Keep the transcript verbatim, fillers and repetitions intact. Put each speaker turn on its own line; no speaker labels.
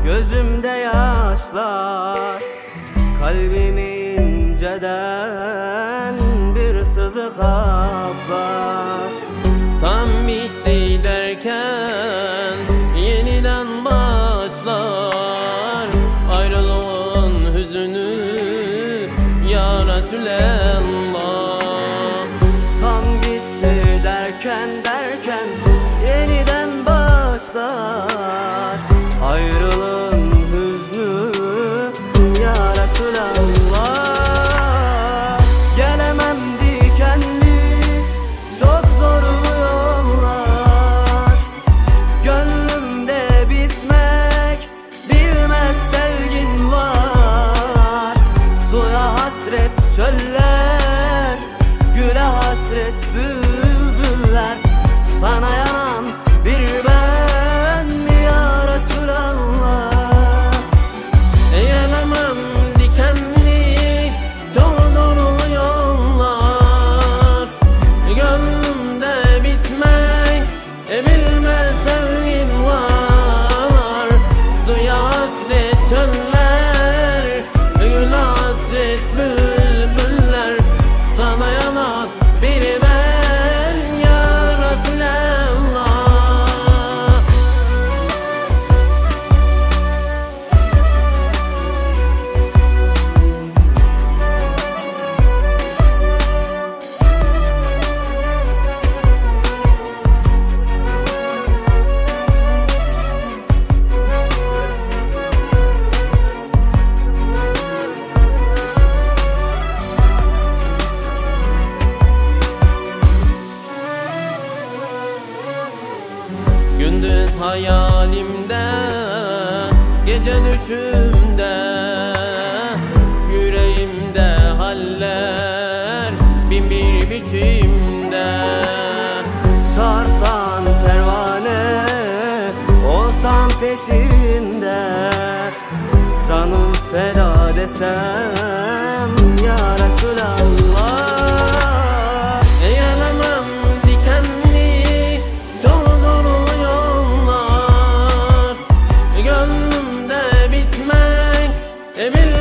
gözümde yaşlar, kalbimi inceden bir sızı kaplar.
Tam bitti derken yeniden başlar ayrılığın hüzünü ya Resulallah.
Tam bitti derken derken yeniden başlar ayrılığın hüznü ya Resulallah. Gelemem dikenli çok zorlu yollar, gönlümde bitmek bilmez sevgin var. Suya hasret çöller, güle hasret bülbüller, sana yanan bir ben mi ya Resulallah?
Gelemem dikenli çok zorlu yollar, gönlümde bitmek bilmez sevgin var. Suya hasret çöller, güle hasret bülbüller, sana yanan bir ben ya Resulallah. Gündüz hayalimde, gece düşümde, yüreğimde haller bin bir biçimde.
Sarsan pervane, olsam peşinde, canım feda desem ya Resulallah.
Gelemem dikenli çok zorlu yollar, gönlümde bitmek